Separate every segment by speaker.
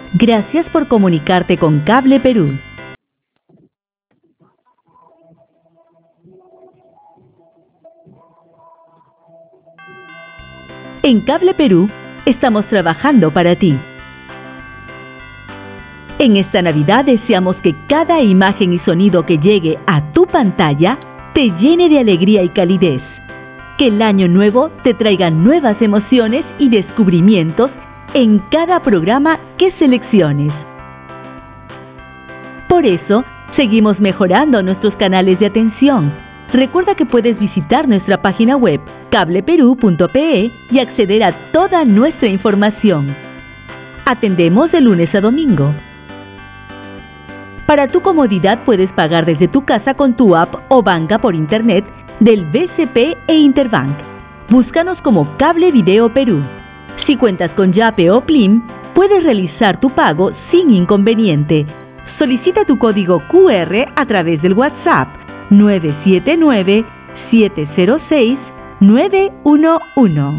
Speaker 1: Gracias por comunicarte con Cable Perú. En Cable Perú estamos trabajando para ti. En esta Navidad deseamos que cada imagen y sonido que llegue a tu pantalla te llene de alegría y calidez. Que el año nuevo te traiga nuevas emociones y descubrimientos en cada programa que selecciones. Por eso, seguimos mejorando nuestros canales de atención. Recuerda que puedes visitar nuestra página web cableperú.pe y acceder a toda nuestra información. Atendemos de lunes a domingo. Para tu comodidad puedes pagar desde tu casa con tu app o banca por internet del BCP e Interbank. Búscanos como Cable Video Perú. Si cuentas con Yape o Plim, puedes realizar tu pago sin inconveniente. Solicita tu código QR a través del WhatsApp 979-706-911.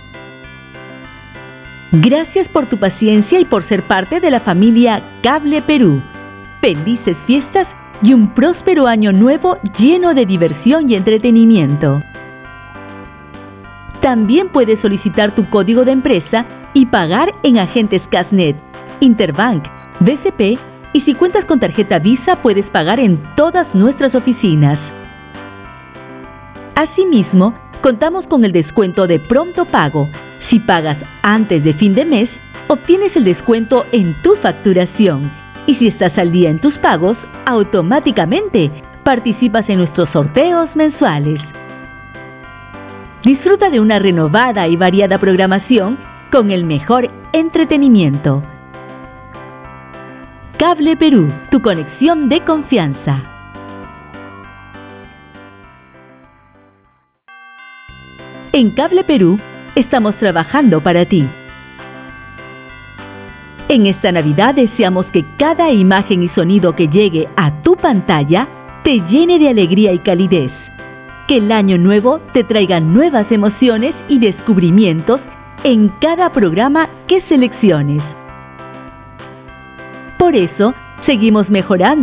Speaker 1: Gracias por tu paciencia y por ser parte de la familia Cable Perú. Felices fiestas y un próspero año nuevo lleno de diversión y entretenimiento. También puedes solicitar tu código de empresa y pagar en agentes Casnet, Interbank, BCP y si cuentas con tarjeta Visa puedes pagar en todas nuestras oficinas. Asimismo, contamos con el descuento de pronto pago. Si pagas antes de fin de mes, obtienes el descuento en tu facturación. Y si estás al día en tus pagos, automáticamente participas en nuestros sorteos mensuales. Disfruta de una renovada y variada programación con el mejor entretenimiento. Cable Perú, tu conexión de confianza. En Cable Perú estamos trabajando para ti. En esta Navidad deseamos que cada imagen y sonido que llegue a tu pantalla te llene de alegría y calidez. Que el año nuevo te traiga nuevas emociones y descubrimientos en cada programa que selecciones. Por eso, seguimos mejorando